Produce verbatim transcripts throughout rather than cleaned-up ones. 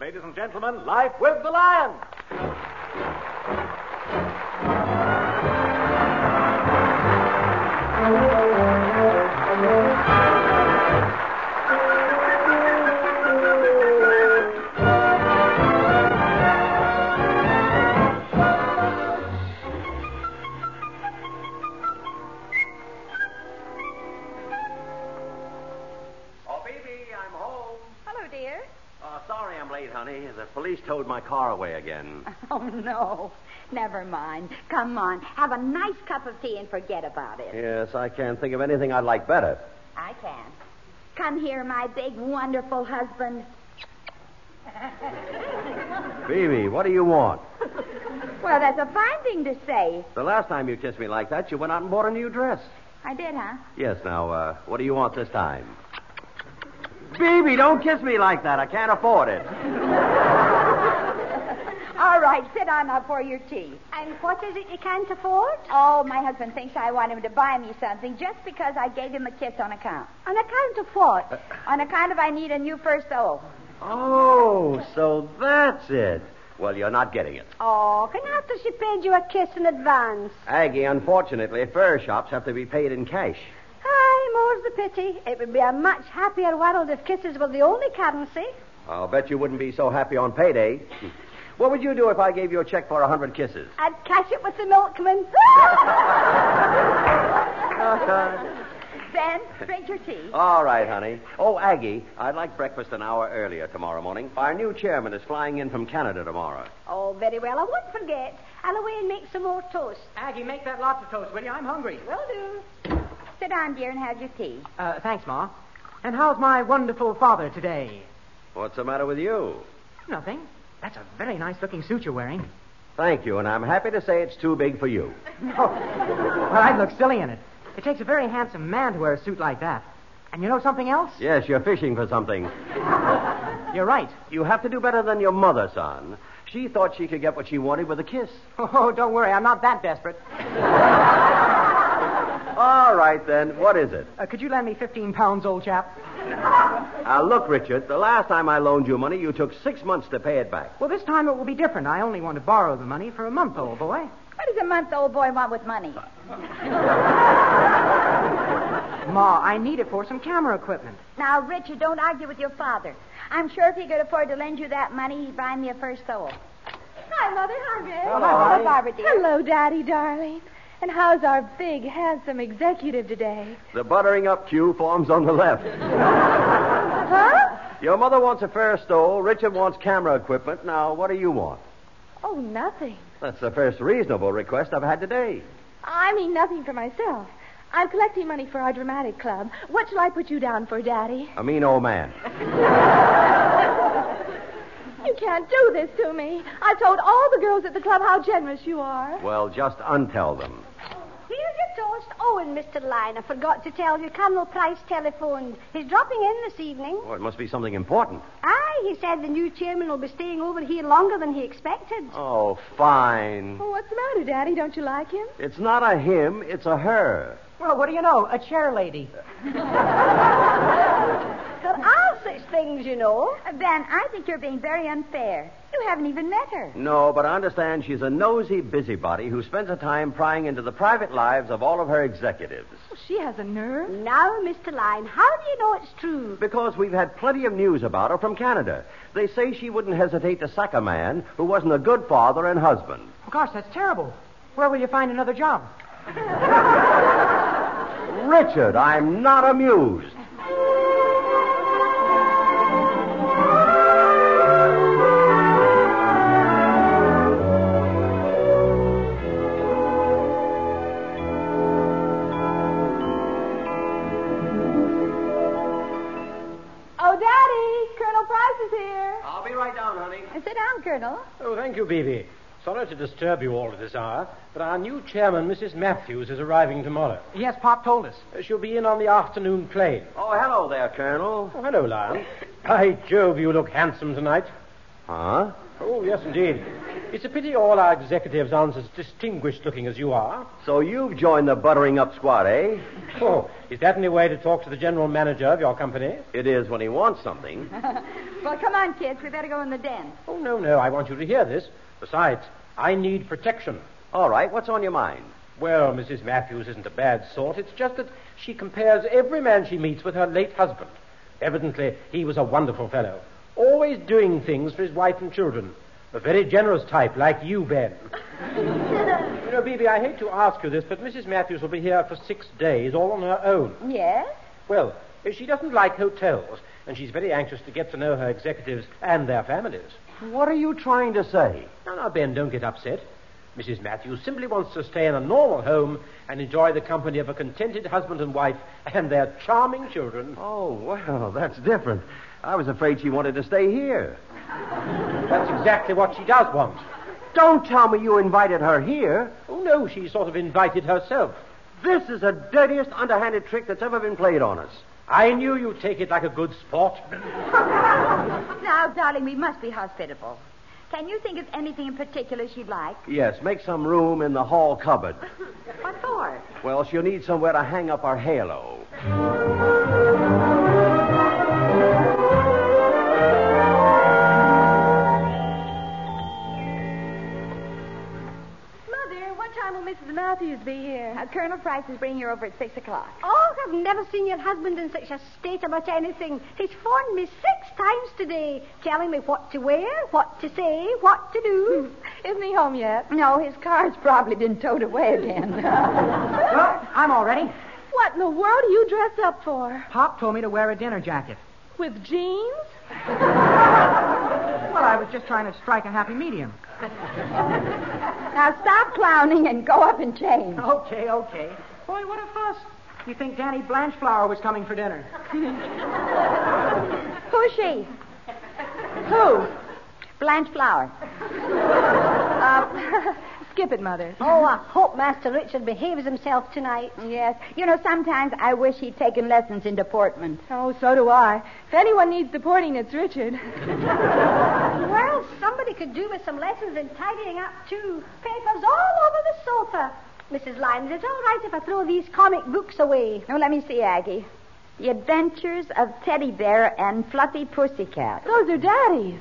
Ladies and gentlemen, Life with the Lion. The police towed my car away again. Oh, no. Never mind. Come on. Have a nice cup of tea and forget about it. Yes, I can't think of anything I'd like better. I can. Come here, my big, wonderful husband. Phoebe, what do you want? Well, that's a fine thing to say. The last time you kissed me like that, you went out and bought a new dress. I did, huh? Yes, now, uh, what do you want this time? Phoebe, don't kiss me like that. I can't afford it. All right, sit down now for your tea. And what is it you can't afford? Oh, my husband thinks I want him to buy me something just because I gave him a kiss on account. On account of what? Uh, on account of I need a new trousseau. Oh, so that's it. Well, you're not getting it. Oh, can after she paid you a kiss in advance? Aggie, unfortunately, fur shops have to be paid in cash. Aye, more's the pity. It would be a much happier world if kisses were the only currency. I'll bet you wouldn't be so happy on payday. What would you do if I gave you a check for a hundred kisses? I'd cash it with the milkman. Ben, drink your tea. All right, honey. Oh, Aggie, I'd like breakfast an hour earlier tomorrow morning. Our new chairman is flying in from Canada tomorrow. Oh, very well. I won't forget. I'll away and make some more toast. Aggie, make that lots of toast, will you? I'm hungry. Will do. Sit down, dear, and have your tea. Uh, thanks, Ma. And how's my wonderful father today? What's the matter with you? Nothing. That's a very nice-looking suit you're wearing. Thank you, and I'm happy to say it's too big for you. Oh, well, I'd look silly in it. It takes a very handsome man to wear a suit like that. And you know something else? Yes, you're fishing for something. You're right. You have to do better than your mother, son. She thought she could get what she wanted with a kiss. Oh, don't worry. I'm not that desperate. All right, then. What is it? Uh, could you lend me fifteen pounds, old chap? Now, look, Richard, the last time I loaned you money, you took six months to pay it back. Well, this time it will be different. I only want to borrow the money for a month, old boy. What does a month-old boy want with money? Ma, I need it for some camera equipment. Now, Richard, don't argue with your father. I'm sure if he could afford to lend you that money, he'd buy me a trousseau. Hi, Mother. Hi, Greg. Hello, Hello, honey. Barbara, dear. Hello, Daddy, darling. And how's our big, handsome executive today? The buttering up cue forms on the left. Huh? Your mother wants a fair stole. Richard wants camera equipment. Now, what do you want? Oh, nothing. That's the first reasonable request I've had today. I mean nothing for myself. I'm collecting money for our dramatic club. What shall I put you down for, Daddy? A mean old man. You can't do this to me. I've told all the girls at the club how generous you are. Well, just untell them. Here's your toast. Oh, and Mister Lyon, I forgot to tell you, Colonel Price telephoned. He's dropping in this evening. Oh, it must be something important. Aye, he said the new chairman will be staying over here longer than he expected. Oh, fine. Oh, what's the matter, Daddy? Don't you like him? It's not a him, it's a her. Well, what do you know? A chair lady. There are such things, you know. Ben, I think you're being very unfair. You haven't even met her. No, but I understand she's a nosy busybody who spends her time prying into the private lives of all of her executives. Well, she has a nerve. Now, Mister Lyon, how do you know it's true? Because we've had plenty of news about her from Canada. They say she wouldn't hesitate to sack a man who wasn't a good father and husband. Oh, gosh, that's terrible. Where will you find another job? Richard, I'm not amused. Oh, Daddy, Colonel Price is here. I'll be right down, honey. Sit down, Colonel. Oh, thank you, Beebe. Sorry to disturb you all at this hour, but our new chairman, Missus Matthews, is arriving tomorrow. Yes, Pop told us. Uh, She'll be in on the afternoon plane. Oh, hello there, Colonel. Oh, hello, Lion. By Jove, you look handsome tonight. Huh? Oh, yes, indeed. It's a pity all our executives aren't as distinguished looking as you are. So you've joined the buttering up squad, eh? Oh, is that any way to talk to the general manager of your company? It is when he wants something. Well, come on, kids. We better go in the den. Oh, no, no, I want you to hear this. Besides, I need protection. All right, what's on your mind? Well, Missus Matthews isn't a bad sort. It's just that she compares every man she meets with her late husband. Evidently, he was a wonderful fellow, always doing things for his wife and children. A very generous type, like you, Ben. You know, Bibi, I hate to ask you this, but Missus Matthews will be here for six days, all on her own. Yes? Well, she doesn't like hotels, and she's very anxious to get to know her executives and their families. What are you trying to say? No, no, Ben, don't get upset. Missus Matthews simply wants to stay in a normal home and enjoy the company of a contented husband and wife and their charming children. Oh, well, that's different. I was afraid she wanted to stay here. That's exactly what she does want. Don't tell me you invited her here. Oh, no, she sort of invited herself. This is the dirtiest underhanded trick that's ever been played on us. I knew you'd take it like a good sport. Now, darling, we must be hospitable. Can you think of anything in particular she'd like? Yes, make some room in the hall cupboard. What for? Well, she'll need somewhere to hang up our halo. Missus Matthews be here? Uh, Colonel Price is bringing her over at six o'clock. Oh, I've never seen your husband in such a state about anything. He's phoned me six times today, telling me what to wear, what to say, what to do. Isn't he home yet? No, his car's probably been towed away again. Well, I'm all ready. What in the world are you dressed up for? Pop told me to wear a dinner jacket. With jeans? Well, I was just trying to strike a happy medium. Now stop clowning and go up and change. Okay, okay. Boy, what a fuss. You think Danny Blanchflower was coming for dinner? Who's she? Who? Blanche Flower. Uh, skip it, Mother. Oh, I hope Master Richard behaves himself tonight. Yes. You know, sometimes I wish he'd taken lessons in deportment. Oh, so do I. If anyone needs deporting, it's Richard. Well, somebody could do with some lessons in tidying up, too. Papers all over the sofa. Missus Lyons, it's all right if I throw these comic books away. Oh, let me see, Aggie. The Adventures of Teddy Bear and Fluffy Pussycat. Those are Daddy's.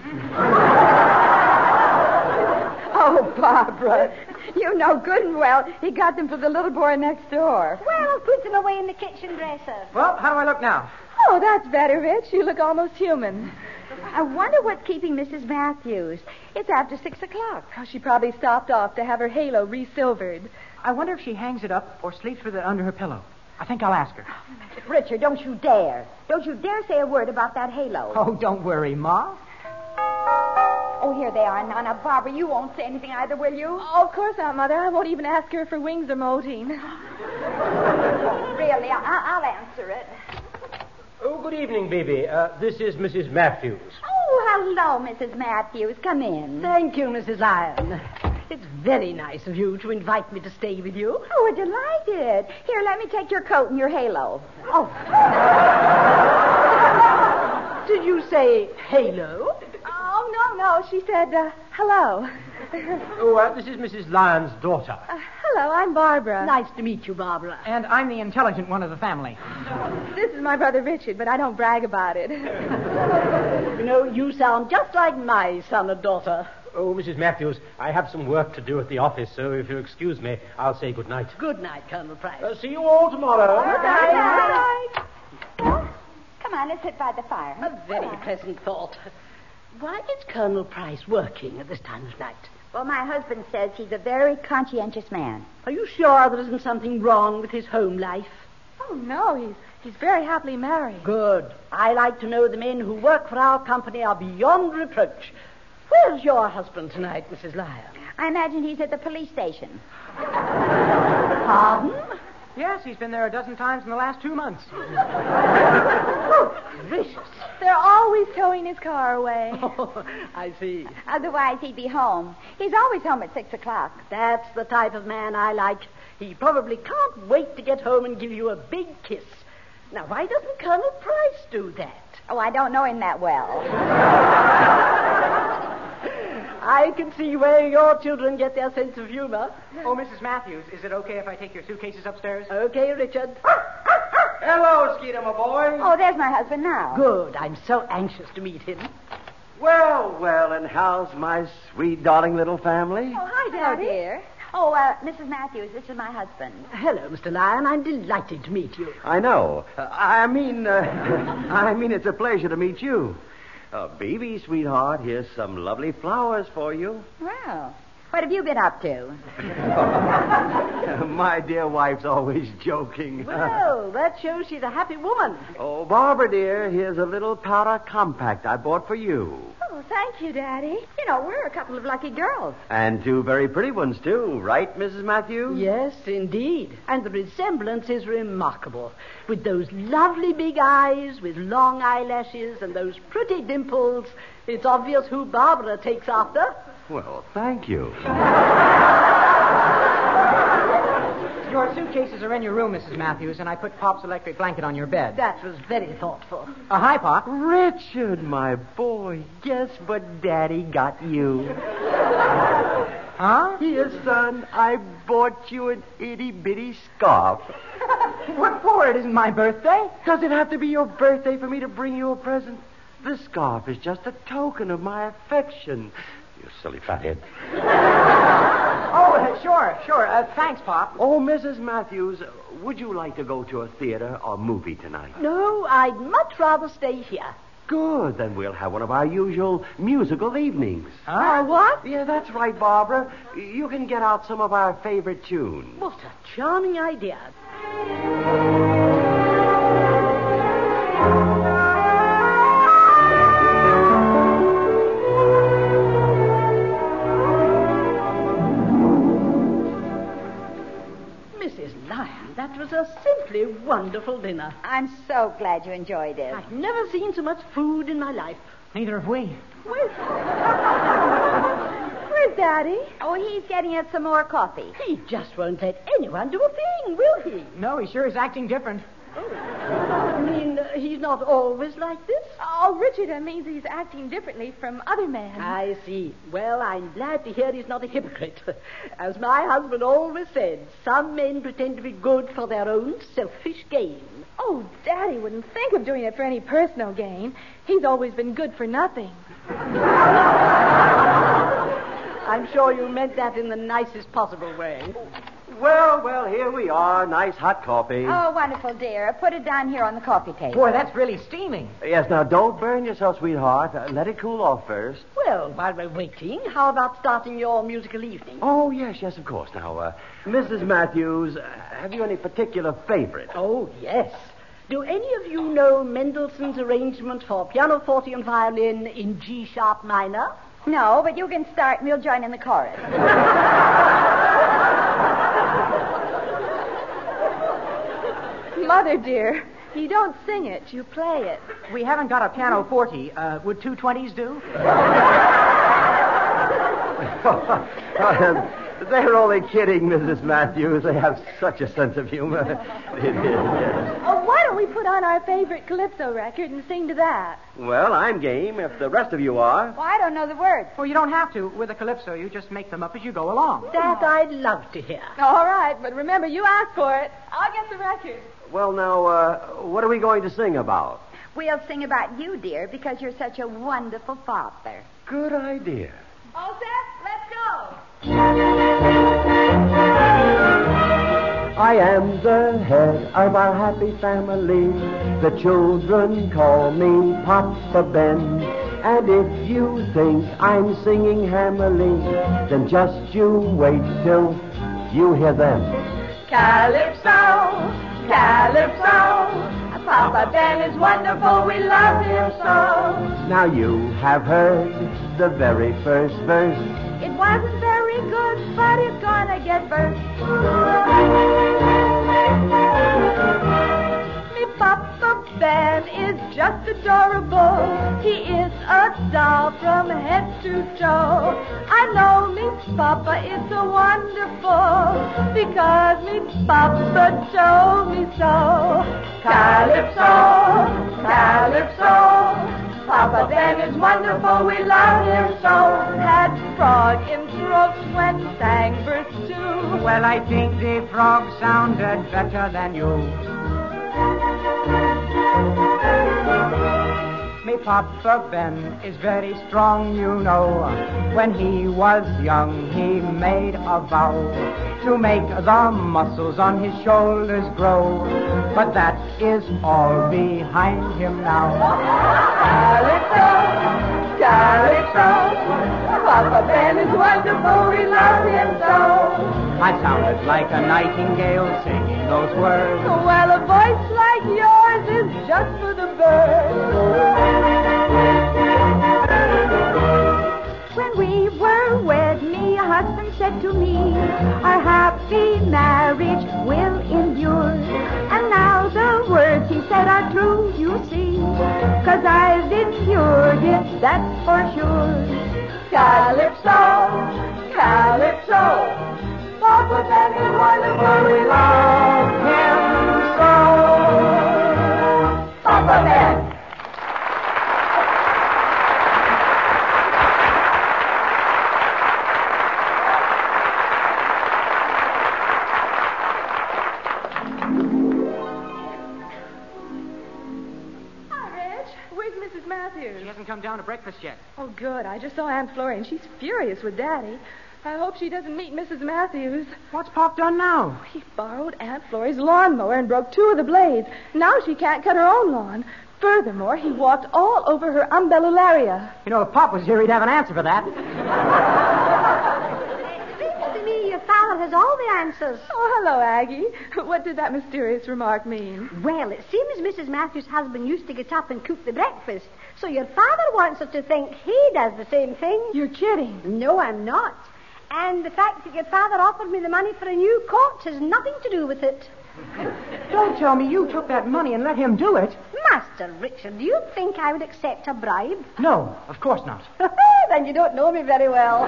Oh, Barbara, you know good and well he got them for the little boy next door. Well, I'll put them away in the kitchen dresser. Well, how do I look now? Oh, that's better, Rich. You look almost human. I wonder what's keeping Missus Matthews. It's after six o'clock. Oh, she probably stopped off to have her halo re-silvered. I wonder if she hangs it up or sleeps with it under her pillow. I think I'll ask her. Richard, don't you dare. Don't you dare say a word about that halo. Oh, don't worry, Ma. Oh, here they are. Now, now, Barbara, you won't say anything either, will you? Oh, of course not, Mother. I won't even ask her for wings or molting. Really, I- I'll answer it. Oh, good evening, baby. Uh, this is Missus Matthews. Oh, hello, Missus Matthews. Come in. Thank you, Missus Lyon. It's very nice of you to invite me to stay with you. Oh, we're delighted. Here, let me take your coat and your halo. Oh. Did you say halo? Oh, no, no. She said, uh, hello. Oh, uh, this is Missus Lyon's daughter. Uh, hello, I'm Barbara. Nice to meet you, Barbara. And I'm the intelligent one of the family. This is my brother Richard, but I don't brag about it. You know, you sound just like my son and daughter. Oh, Missus Matthews, I have some work to do at the office, so if you'll excuse me, I'll say good night. Good night, Colonel Price. Uh, see you all tomorrow. Good night. Good night. Well, come on, let's sit by the fire. A very pleasant thought. Why is Colonel Price working at this time of night? Well, my husband says he's a very conscientious man. Are you sure there isn't something wrong with his home life? Oh, no, he's he's very happily married. Good. I like to know the men who work for our company are beyond reproach. Where's your husband tonight, Missus Lyon? I imagine he's at the police station. Pardon? Yes, he's been there a dozen times in the last two months. Oh, gracious. They're always towing his car away. Oh, I see. Otherwise, he'd be home. He's always home at six o'clock. That's the type of man I like. He probably can't wait to get home and give you a big kiss. Now, why doesn't Colonel Price do that? Oh, I don't know him that well. I I can see where your children get their sense of humor. Oh, Missus Matthews, is it okay if I take your suitcases upstairs? Okay, Richard. Hello, Skeeter, my boy. Oh, there's my husband now. Good. I'm so anxious to meet him. Well, well, and how's my sweet, darling little family? Oh, hi, Daddy. Hello, dear. Oh, uh, Missus Matthews, this is my husband. Hello, Mister Lyon. I'm delighted to meet you. I know. Uh, I mean, uh, I mean, it's a pleasure to meet you. Uh, baby, sweetheart, here's some lovely flowers for you. Well, what have you been up to? My dear wife's always joking. Well, that shows she's a happy woman. Oh, Barbara, dear, here's a little powder compact I bought for you. Oh, thank you, Daddy. You know, we're a couple of lucky girls. And two very pretty ones, too. Right, Missus Matthews? Yes, indeed. And the resemblance is remarkable. With those lovely big eyes, with long eyelashes, and those pretty dimples, it's obvious who Barbara takes after. Well, thank you. Your suitcases are in your room, Missus Matthews, and I put Pop's electric blanket on your bed. That was very thoughtful. Uh, hi, Pop. Richard, my boy, guess what Daddy got you? Huh? Here, son, I bought you an itty-bitty scarf. What for? It isn't my birthday. Does it have to be your birthday for me to bring you a present? This scarf is just a token of my affection. You silly fathead. Oh, uh, sure, sure. Uh, thanks, Pop. Oh, Missus Matthews, would you like to go to a theater or movie tonight? No, I'd much rather stay here. Good, then we'll have one of our usual musical evenings. Huh? Uh, what? Yeah, that's right, Barbara. You can get out some of our favorite tunes. What a charming idea. Missus Lyon, that was a simply wonderful dinner. I'm so glad you enjoyed it. I've never seen so much food in my life. Neither have we. Where's, Where's Daddy? Oh, he's getting us some more coffee. he just won't let anyone do a thing, will he? No, he sure is acting different. I mean, uh, he's not always like this. Oh, Richard, that means he's acting differently from other men. I see. Well, I'm glad to hear he's not a hypocrite. As my husband always said, some men pretend to be good for their own selfish gain. Oh, Daddy wouldn't think of doing it for any personal gain. He's always been good for nothing. I'm sure you meant that in the nicest possible way. Well, well, here we are. Nice hot coffee. Oh, wonderful, dear. Put it down here on the coffee table. Boy, that's really steaming. Yes, now, don't burn yourself, sweetheart. Uh, let it cool off first. Well, while we're waiting, how about starting your musical evening? Oh, yes, yes, of course. Now, uh, Missus Matthews, uh, have you any particular favorite? Oh, yes. Do any of you know Mendelssohn's arrangement for pianoforte and violin in G sharp minor? No, but you can start and we'll join in the chorus. Mother, dear, you don't sing it, you play it. We haven't got a pianoforte. Uh, would two twenties do? They're only kidding, Missus Matthews. They have such a sense of humor. It is, yes. Oh, why don't we put on our favorite Calypso record and sing to that? Well, I'm game, if the rest of you are. Well, I don't know the words. Well, you don't have to. With a calypso, you just make them up as you go along. That I'd love to hear. All right, but remember, you asked for it. I'll get the record. Well, now, uh, what are we going to sing about? We'll sing about you, dear, because you're such a wonderful father. Good idea. All set? Let's go. I am the head of our happy family. The children call me Papa Ben. And if you think I'm singing hammily, then just you wait till you hear them. Calypso, Calypso. Papa Ben is wonderful, we love him so. Now you have heard the very first verse. It wasn't very good, but it's gonna get burst. Me Papa Ben is just adorable. He is a doll from head to toe. I know me Papa is so wonderful because me Papa told me so. Calypso, Calypso. Papa Ben is wonderful, we love him so. Had frog in throats when sang verse two. Well, I think the frog sounded better than you. Me Papa Ben is very strong, you know. When he was young, he made a vow to make the muscles on his shoulders grow. But that is all behind him now. Calypso, Calypso, Papa Ben is wonderful, we love him so. I sounded like a nightingale singing those words. Well, a voice like yours is just for the birds. When we were wed, me husband said to me, our happy marriage will endure. And now the words he said are true, you see, 'cause I've endured it, that's for sure. Calypso, Calypso, Papa Ben is wonderful, we love him so. Papa Ben. She hasn't come down to breakfast yet. Oh, good. I just saw Aunt Florrie, and she's furious with Daddy. I hope she doesn't meet Missus Matthews. What's Pop done now? He borrowed Aunt Florrie's lawnmower and broke two of the blades. Now she can't cut her own lawn. Furthermore, he walked all over her umbellularia. You know, if Pop was here, he'd have an answer for that. Seems to me your father has all the answers. Oh, hello, Aggie. What did that mysterious remark mean? Well, it seems Missus Matthews' husband used to get up and cook the breakfast. So your father wants us to think he does the same thing. You're kidding. No, I'm not. And the fact that your father offered me the money for a new coat has nothing to do with it. Don't tell me you took that money and let him do it. Master Richard, do you think I would accept a bribe? No, of course not. Then you don't know me very well.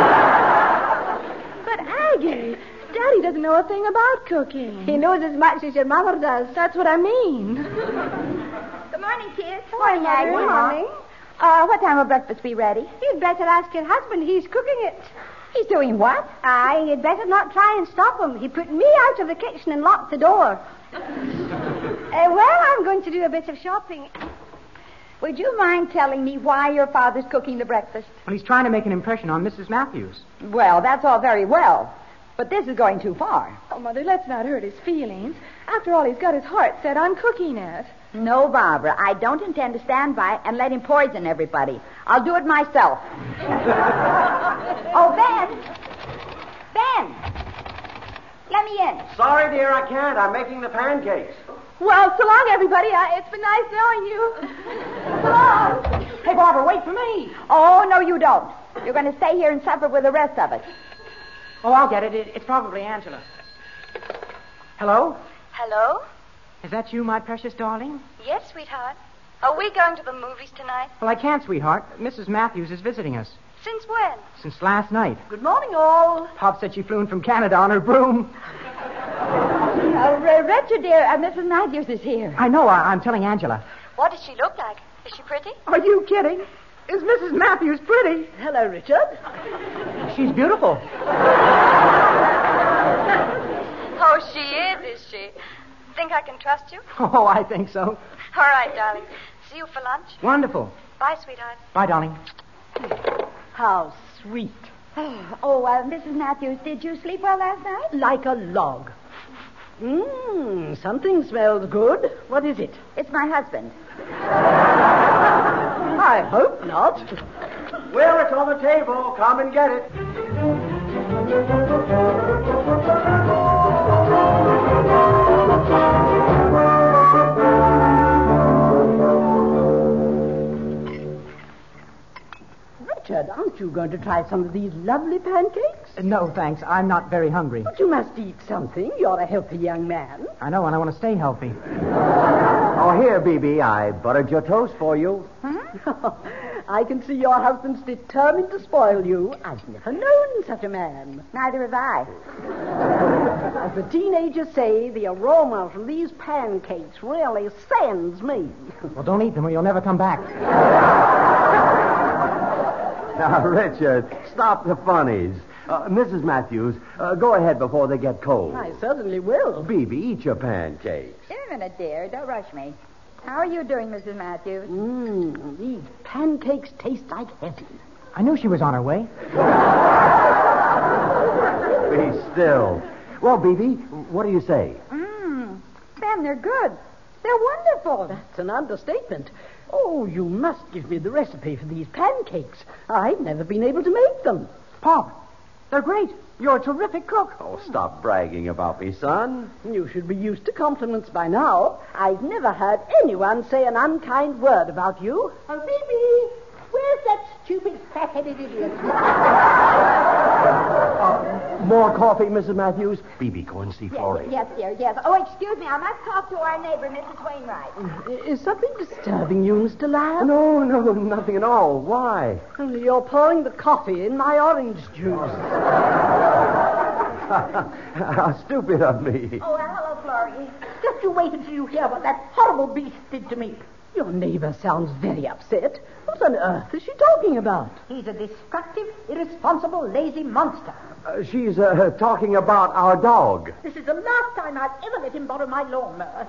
But, Aggie, Daddy doesn't know a thing about cooking. He knows as much as your mother does. That's what I mean. Good morning, kids. Morning, Aggie. Good morning. Uh, what time will breakfast be ready? You'd better ask your husband. He's cooking it. He's doing what? Aye, you'd better not try and stop him. He put me out of the kitchen and locked the door. uh, well, I'm going to do a bit of shopping. Would you mind telling me why your father's cooking the breakfast? Well, he's trying to make an impression on Missus Matthews. Well, that's all very well, but this is going too far. Oh, Mother, let's not hurt his feelings. After all, he's got his heart set on cooking it. No, Barbara, I don't intend to stand by and let him poison everybody. I'll do it myself. Oh, Ben! Ben! Let me in. Sorry, dear, I can't. I'm making the pancakes. Well, so long, everybody. Uh, it's been nice knowing you. So long. Hey, Barbara, wait for me. Oh, no, you don't. You're going to stay here and suffer with the rest of us. Oh, I'll get it. it it's probably Angela. Hello? Hello? Is that you, my precious darling? Yes, sweetheart. Are we going to the movies tonight? Well, I can't, sweetheart. Missus Matthews is visiting us. Since when? Since last night. Good morning, all. Pop said she flew in from Canada on her broom. Uh, Richard, dear, uh, Missus Matthews is here. I know. I, I'm telling Angela. What does she look like? Is she pretty? Are you kidding? Is Missus Matthews pretty? Hello, Richard. She's beautiful. Oh, she is, is she? Think I can trust you? Oh, I think so. All right, darling. See you for lunch. Wonderful. Bye, sweetheart. Bye, darling. How sweet. Oh, oh uh, Missus Matthews, did you sleep well last night? Like a log. Mmm, something smells good. What is it? It's my husband. I hope not. Well, it's on the table. Come and get it. Richard, aren't you going to try some of these lovely pancakes? Uh, no, thanks. I'm not very hungry. But you must eat something. You're a healthy young man. I know, and I want to stay healthy. Oh, here, B B, I buttered your toast for you. I can see your husband's determined to spoil you. I've never known such a man. Neither have I. As the teenagers say, the aroma from these pancakes really sends me. Well, don't eat them or you'll never come back. Now, Richard, stop the funnies. Uh, Missus Matthews, uh, go ahead before they get cold. I certainly will. Beebe, eat your pancakes. In a minute, dear. Don't rush me. How are you doing, Missus Matthews? Mmm, these pancakes taste like heaven. I knew she was on her way. Be still. Well, Beebe, what do you say? Mmm. Ben, they're good. They're wonderful. That's an understatement. Oh, you must give me the recipe for these pancakes. I've never been able to make them. Pop, they're great. You're a terrific cook. Oh, stop bragging about me, son. You should be used to compliments by now. I've never heard anyone say an unkind word about you. Oh, Phoebe, where's that stupid fat-headed idiot? More coffee, Missus Matthews? Beebe, go and see Yes, Florrie. yes, dear, yes. Oh, excuse me. I must talk to our neighbor, Missus Wainwright. Is something disturbing you, Mister Lyon? No, no, nothing at all. Why? You're pouring the coffee in my orange juice. How stupid of me. Oh, well, hello, Florrie. Just you wait until you hear what that horrible beast did to me. Your neighbor sounds very upset. What on earth is she talking about? He's a destructive, irresponsible, lazy monster. Uh, she's uh, talking about our dog. This is the last time I've ever let him borrow my lawnmower.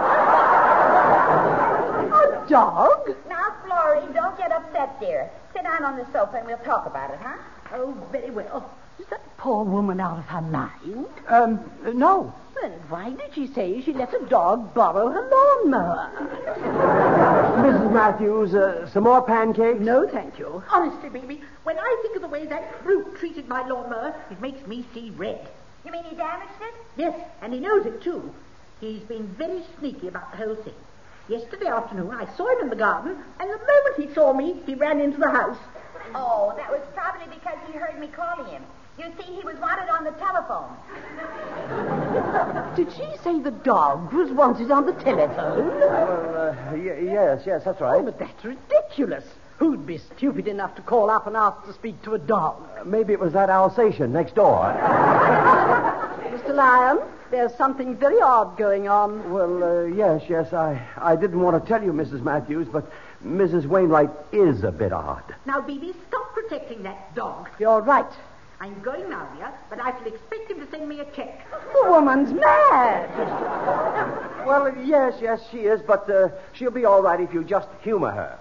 A dog? Now, Florrie, don't get upset, dear. Sit down on the sofa and we'll talk about it, huh? Oh, very well. Is that poor woman out of her mind? Um, no. Then why did she say she let a dog borrow her lawnmower? Missus Matthews, uh, some more pancakes? No, thank you. Honestly, baby, when I think of the way that brute treated my lawnmower, it makes me see red. You mean he damaged it? Yes, and he knows it, too. He's been very sneaky about the whole thing. Yesterday afternoon, I saw him in the garden, and the moment he saw me, he ran into the house. Oh, that was probably because he heard me calling him. You see, he was wanted on the telephone. Did she say the dog was wanted on the telephone? Well, uh, y- yes, yes, that's right. Oh, but that's ridiculous. Who'd be stupid enough to call up and ask to speak to a dog? Uh, maybe it was that Alsatian next door. Mister Lyon, there's something very odd going on. Well, uh, yes, yes, I, I didn't want to tell you, Missus Matthews, but Missus Wainwright is a bit odd. Now, Beebe, stop protecting that dog. You're right. I'm going now, dear, but I shall expect him to send me a check. The woman's mad. Well, yes, yes, she is, but uh, she'll be all right if you just humor her.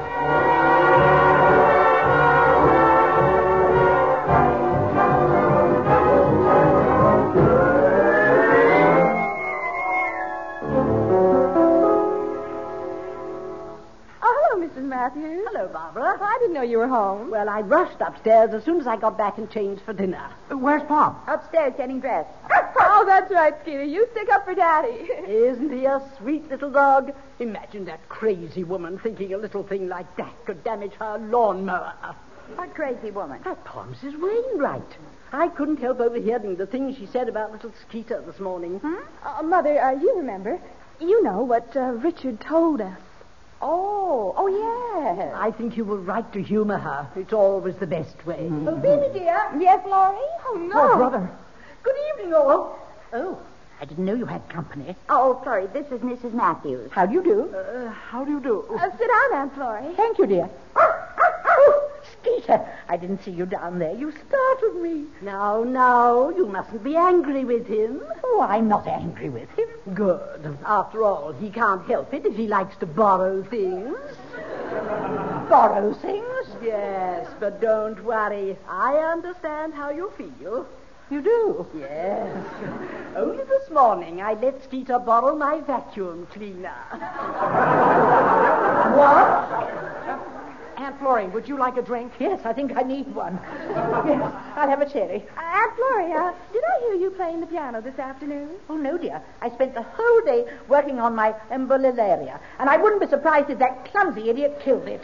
Matthews. Hello, Barbara. I didn't know you were home. Well, I rushed upstairs as soon as I got back and changed for dinner. Uh, where's Pop? Upstairs getting dressed. Oh, that's right, Skeeter. You stick up for Daddy. Isn't he a sweet little dog? Imagine that crazy woman thinking a little thing like that could damage her lawnmower. What crazy woman? That poor Missus Wainwright. I couldn't help overhearing the things she said about little Skeeter this morning. Hmm? Uh, Mother, uh, you remember. You know what uh, Richard told us. Oh, oh, yes. I think you were right to humor her. It's always the best way. Mm-hmm. Oh, Beebe, dear. Yes, Laurie? Oh, no. Oh, brother. Good evening, all. Oh, I didn't know you had company. Oh, Florrie, this is Missus Matthews. How do you do? Uh, how do you do? Uh, sit down, Aunt Florrie. Thank you, dear. Oh, Skeeter, I didn't see you down there. You startled me. No, no, you mustn't be angry with him. Oh, I'm not angry with him. Good. After all, he can't help it if he likes to borrow things. Borrow things? Yes, but don't worry. I understand how you feel. You do? Yes. Only this morning I let Skeeter borrow my vacuum cleaner. What? Aunt Florrie, would you like a drink? Yes, I think I need one. Yes, I'll have a cherry. Uh, Aunt Florrie, uh, did I hear you playing the piano this afternoon? Oh, no, dear. I spent the whole day working on my embolilaria, and I wouldn't be surprised if that clumsy idiot killed it.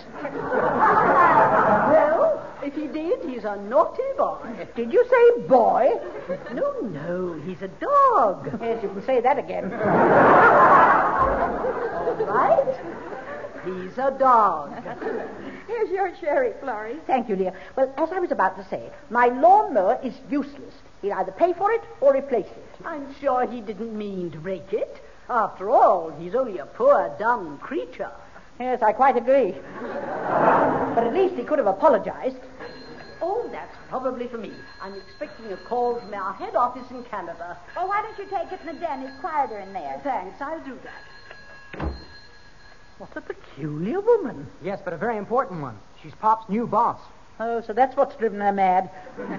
Well, if he did, he's a naughty boy. Did you say boy? No, no, he's a dog. Yes, you can say that again. All right. He's a dog. Here's your cherry, Florrie. Thank you, dear. Well, as I was about to say, my lawnmower is useless. He'll either pay for it or replace it. I'm sure he didn't mean to break it. After all, he's only a poor, dumb creature. Yes, I quite agree. But at least he could have apologized. Oh, that's probably for me. I'm expecting a call from our head office in Canada. Well, why don't you take it in the den? It's quieter in there. Thanks, I'll do that. What a peculiar woman. Yes, but a very important one. She's Pop's new boss. Oh, so that's what's driven her mad.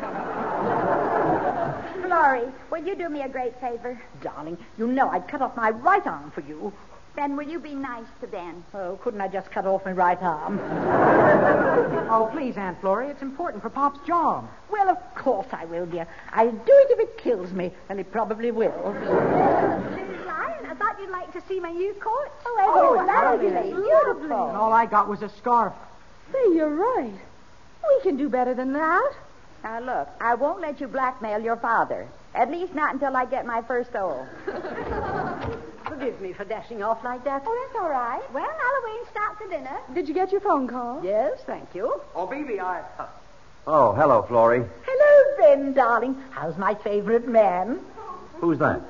Florrie, will you do me a great favor? Darling, you know I'd cut off my right arm for you. Ben, will you be nice to Ben? Oh, couldn't I just cut off my right arm? Oh, please, Aunt Florrie, it's important for Pop's job. Well, of course I will, dear. I'll do it if it kills me, and it probably will. Missus Lyon, I thought you'd like to see my new coat. Oh, Oh, lovely. beautiful. And all I got was a scarf. Say, you're right. We can do better than that. Now, look, I won't let you blackmail your father. At least not until I get my first O. Forgive me for dashing off like that. Oh, that's all right. Well, Halloween starts at dinner. Did you get your phone call? Yes, thank you. Oh, Bibi, I... Oh, hello, Florrie. Hello, Ben, darling. How's my favorite man? Who's that?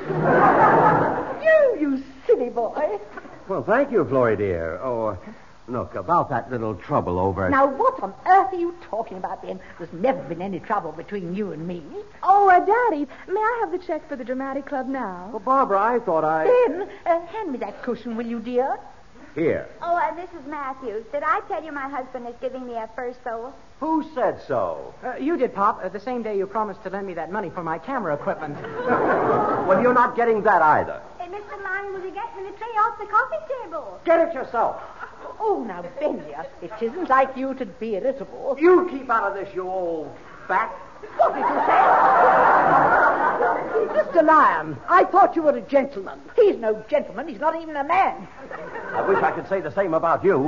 You, you silly boy. Well, thank you, Florrie, dear. Oh, look, about that little trouble over... Now, what on earth are you talking about, Ben? There's never been any trouble between you and me. Oh, uh, Daddy, may I have the check for the Dramatic Club now? Well, Barbara, I thought I... Ben, uh, hand me that cushion, will you, dear? Here. Oh, uh, Missus Matthews, did I tell you my husband is giving me a first O? Who said so? Uh, you did, Pop, uh, the same day you promised to lend me that money for my camera equipment. Well, you're not getting that either. Hey, Mister Lyon, will you get me the tray off the coffee table? Get it yourself. Oh, now, Ben, dear, it isn't like you to be irritable. You keep out of this, you old bat. What did you say? Mister Lyon, I thought you were a gentleman. He's no gentleman. He's not even a man. I wish I could say the same about you.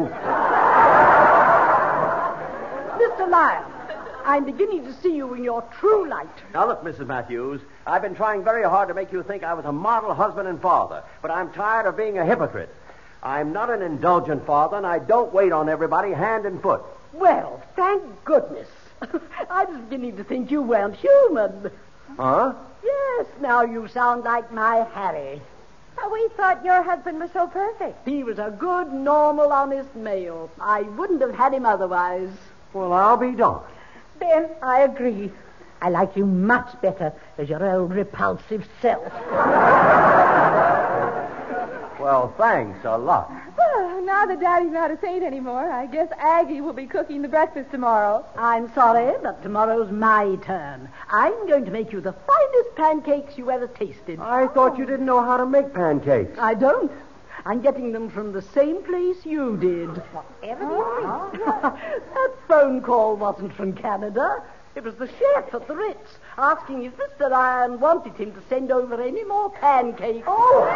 Mister Lyon, I'm beginning to see you in your true light. Now, look, Missus Matthews, I've been trying very hard to make you think I was a model husband and father, but I'm tired of being a hypocrite. I'm not an indulgent father, and I don't wait on everybody hand and foot. Well, thank goodness. I was beginning to think you weren't human. Huh? Yes, now you sound like my Harry. Oh, we thought your husband was so perfect. He was a good, normal, honest male. I wouldn't have had him otherwise. Well, I'll be darned. Ben, I agree. I like you much better as your old repulsive self. Well, thanks a lot. Well, now that Daddy's not a saint anymore, I guess Aggie will be cooking the breakfast tomorrow. I'm sorry, but tomorrow's my turn. I'm going to make you the finest pancakes you ever tasted. I thought you didn't know how to make pancakes. I don't. I'm getting them from the same place you did. Whatever do you mean? That phone call wasn't from Canada. It was the chef at the Ritz asking if Mister Lyon wanted him to send over any more pancakes.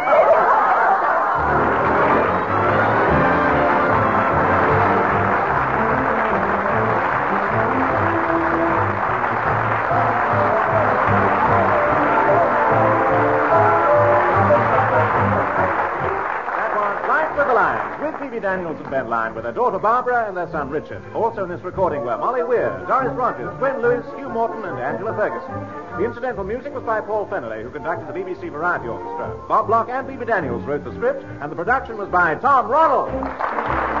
With Phoebe Daniels and Ben Lyon, with their daughter Barbara and their son Richard. Also in this recording were Molly Weir, Doris Rogers, Gwen Lewis, Hugh Morton, and Angela Ferguson. The incidental music was by Paul Feneley, who conducted the B B C Variety Orchestra. Bob Block and Phoebe Daniels wrote the script, and the production was by Tom Ronald.